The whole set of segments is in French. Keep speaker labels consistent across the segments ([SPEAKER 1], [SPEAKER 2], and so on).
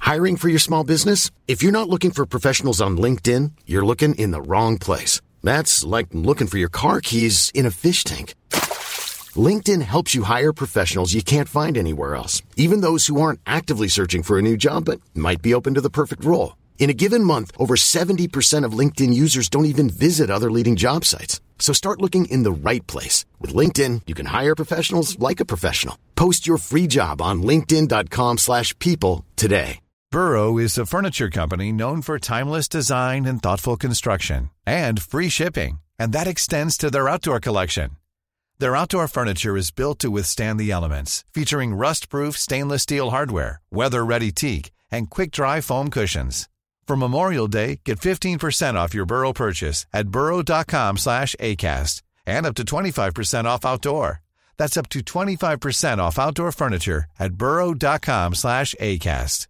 [SPEAKER 1] Hiring for your small business? If you're not looking for professionals on LinkedIn, you're looking in the wrong place. That's like looking for your car keys in a fish tank. LinkedIn helps you hire professionals you can't find anywhere else, even those who aren't actively searching for a new job but might be open to the perfect role. In a given month, over 70% of LinkedIn users don't even visit other leading job sites. So start looking in the right place. With LinkedIn, you can hire professionals like a professional. Post your free job on linkedin.com/people today.
[SPEAKER 2] Burrow is a furniture company known for timeless design and thoughtful construction, and free shipping, and that extends to their outdoor collection. Their outdoor furniture is built to withstand the elements, featuring rust-proof stainless steel hardware, weather-ready teak, and quick-dry foam cushions. For Memorial Day, get 15% off your Burrow purchase at burrow.com/ACAST and up to 25% off outdoor. That's up to 25% off outdoor furniture at burrow.com/ACAST.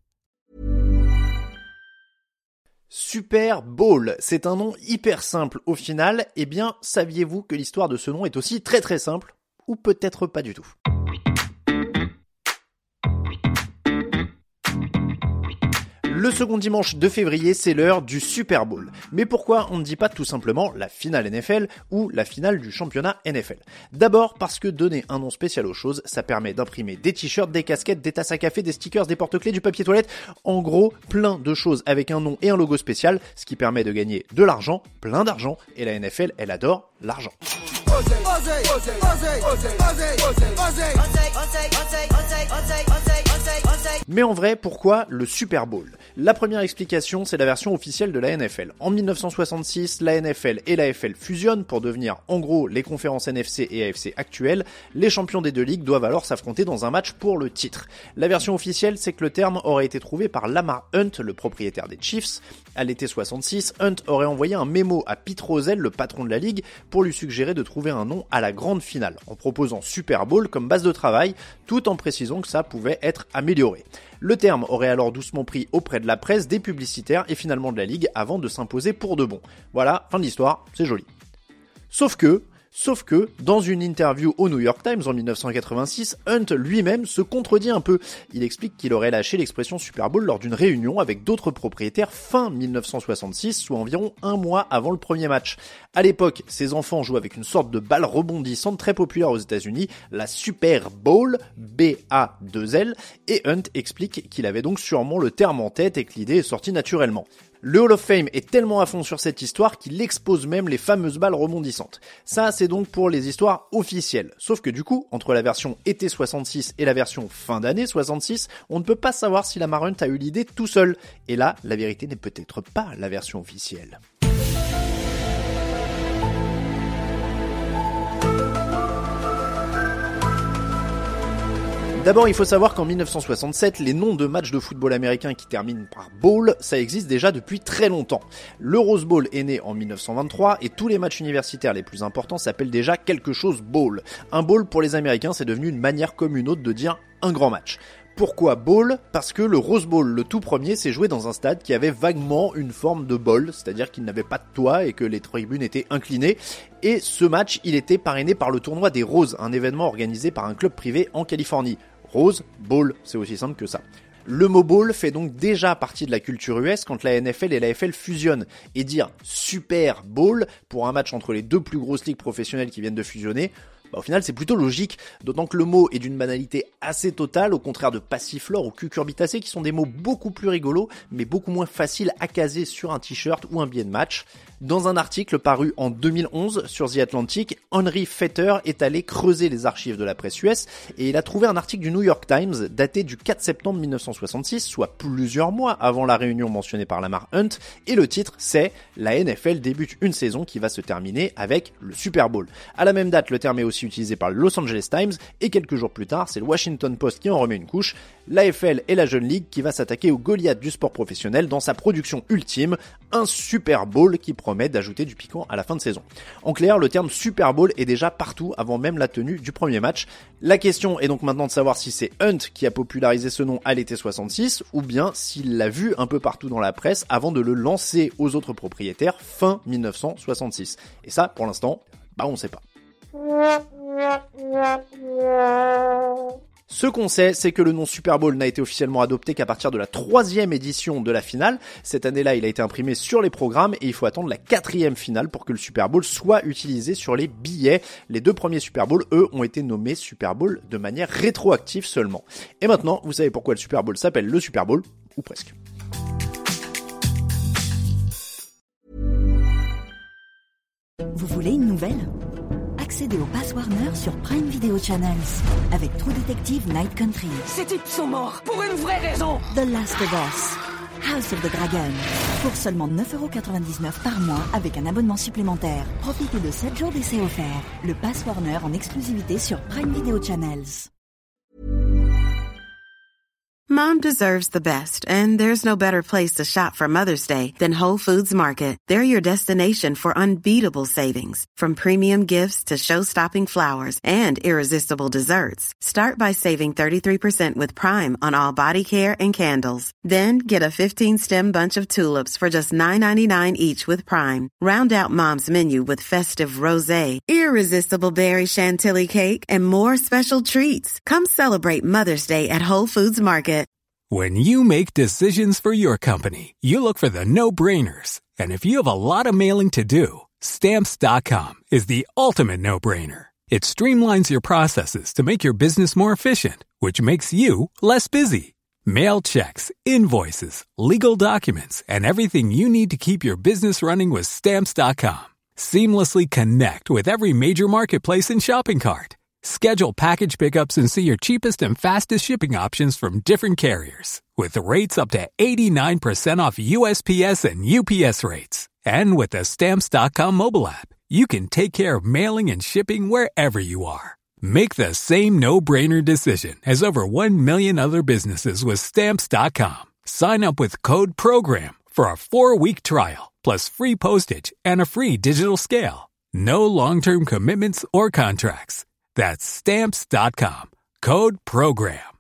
[SPEAKER 3] Super Bowl, c'est un nom hyper simple au final. Eh bien, saviez-vous que l'histoire de ce nom est aussi très très simple? Ou peut-être pas du tout. Le second dimanche de février, c'est l'heure du Super Bowl. Mais pourquoi on ne dit pas tout simplement la finale NFL ou la finale du championnat NFL? D'abord parce que donner un nom spécial aux choses, ça permet d'imprimer des t-shirts, des casquettes, des tasses à café, des stickers, des porte-clés, du papier toilette, en gros plein de choses avec un nom et un logo spécial, ce qui permet de gagner de l'argent, plein d'argent, et la NFL, elle adore l'argent. Mais en vrai, pourquoi le Super Bowl? La première explication, c'est la version officielle de la NFL. En 1966, la NFL et l'AFL fusionnent pour devenir en gros les conférences NFC et AFC actuelles. Les champions des deux ligues doivent alors s'affronter dans un match pour le titre. La version officielle, c'est que le terme aurait été trouvé par Lamar Hunt, le propriétaire des Chiefs. À l'été 66, Hunt aurait envoyé un mémo à Pete Rozelle, le patron de la ligue, pour lui suggérer de trouver un nom à la grande finale, en proposant Super Bowl comme base de travail, tout en précisant que ça pouvait être amélioré. Le terme aurait alors doucement pris auprès de la presse, des publicitaires et finalement de la ligue avant de s'imposer pour de bon. Voilà, fin de l'histoire, c'est joli. Sauf que, dans une interview au New York Times en 1986, Hunt lui-même se contredit un peu. Il explique qu'il aurait lâché l'expression Super Bowl lors d'une réunion avec d'autres propriétaires fin 1966, soit environ un mois avant le premier match. À l'époque, ses enfants jouent avec une sorte de balle rebondissante très populaire aux États-Unis, la Super Bowl, B-A-2-L, et Hunt explique qu'il avait donc sûrement le terme en tête et que l'idée est sortie naturellement. Le Hall of Fame est tellement à fond sur cette histoire qu'il expose même les fameuses balles rebondissantes. Ça, c'est donc pour les histoires officielles. Sauf que du coup, entre la version été 66 et la version fin d'année 66, on ne peut pas savoir si Lamar Hunt a eu l'idée tout seul. Et là, la vérité n'est peut-être pas la version officielle. D'abord, il faut savoir qu'en 1967, les noms de matchs de football américains qui terminent par bowl, ça existe déjà depuis très longtemps. Le Rose Bowl est né en 1923 et tous les matchs universitaires les plus importants s'appellent déjà quelque chose bowl. Un bowl pour les Américains, c'est devenu une manière comme une autre de dire un grand match. Pourquoi bowl? Parce que le Rose Bowl, le tout premier, s'est joué dans un stade qui avait vaguement une forme de bol, c'est-à-dire qu'il n'avait pas de toit et que les tribunes étaient inclinées. Et ce match, il était parrainé par le tournoi des Roses, un événement organisé par un club privé en Californie. Rose Bowl, c'est aussi simple que ça. Le mot bowl fait donc déjà partie de la culture US quand la NFL et la AFL fusionnent. Et dire Super Bowl pour un match entre les deux plus grosses ligues professionnelles qui viennent de fusionner, au final c'est plutôt logique, d'autant que le mot est d'une banalité assez totale, au contraire de passiflore ou cucurbitacé qui sont des mots beaucoup plus rigolos, mais beaucoup moins faciles à caser sur un t-shirt ou un billet de match. Dans un article paru en 2011 sur The Atlantic, Henry Fetter est allé creuser les archives de la presse US et il a trouvé un article du New York Times daté du 4 septembre 1966, soit plusieurs mois avant la réunion mentionnée par Lamar Hunt, et le titre c'est « La NFL débute une saison qui va se terminer avec le Super Bowl ». À la même date, le terme est aussi utilisé par le Los Angeles Times et quelques jours plus tard, c'est le Washington Post qui en remet une couche. L'AFL est la jeune ligue qui va s'attaquer au Goliath du sport professionnel dans sa production ultime, un Super Bowl qui promet d'ajouter du piquant à la fin de saison. En clair, le terme Super Bowl est déjà partout avant même la tenue du premier match. La question est donc maintenant de savoir si c'est Hunt qui a popularisé ce nom à l'été 66 ou bien s'il l'a vu un peu partout dans la presse avant de le lancer aux autres propriétaires fin 1966. Et ça, pour l'instant, on sait pas. Ce qu'on sait, c'est que le nom Super Bowl n'a été officiellement adopté qu'à partir de la 3e édition de la finale. Cette année-là, il a été imprimé sur les programmes et il faut attendre la 4e finale pour que le Super Bowl soit utilisé sur les billets. Les 2 premiers Super Bowl, eux, ont été nommés Super Bowl de manière rétroactive seulement. Et maintenant, vous savez pourquoi le Super Bowl s'appelle le Super Bowl, ou presque.
[SPEAKER 4] Vous voulez une nouvelle ? Accédez au Pass Warner sur Prime Video Channels avec True Detective Night Country.
[SPEAKER 5] Ces types sont morts pour une vraie raison.
[SPEAKER 4] The Last of Us, House of the Dragon. Pour seulement 9,99€ par mois avec un abonnement supplémentaire. Profitez de 7 jours d'essai offerts. Le Pass Warner en exclusivité sur Prime Video Channels.
[SPEAKER 6] Mom deserves the best, and there's no better place to shop for Mother's Day than Whole Foods Market. They're your destination for unbeatable savings, from premium gifts to show-stopping flowers and irresistible desserts. Start by saving 33% with Prime on all body care and candles. Then get a 15-stem bunch of tulips for just $9.99 each with Prime. Round out Mom's menu with festive rosé, irresistible berry chantilly cake, and more special treats. Come celebrate Mother's Day at Whole Foods Market.
[SPEAKER 7] When you make decisions for your company, you look for the no-brainers. And if you have a lot of mailing to do, Stamps.com is the ultimate no-brainer. It streamlines your processes to make your business more efficient, which makes you less busy. Mail checks, invoices, legal documents, and everything you need to keep your business running with Stamps.com. Seamlessly connect with every major marketplace and shopping cart. Schedule package pickups and see your cheapest and fastest shipping options from different carriers, with rates up to 89% off USPS and UPS rates. And with the Stamps.com mobile app, you can take care of mailing and shipping wherever you are. Make the same no-brainer decision as over 1 million other businesses with Stamps.com. Sign up with code PROGRAM for a 4-week trial, plus free postage and a free digital scale. No long-term commitments or contracts. That's Stamps.com. Code PROGRAM.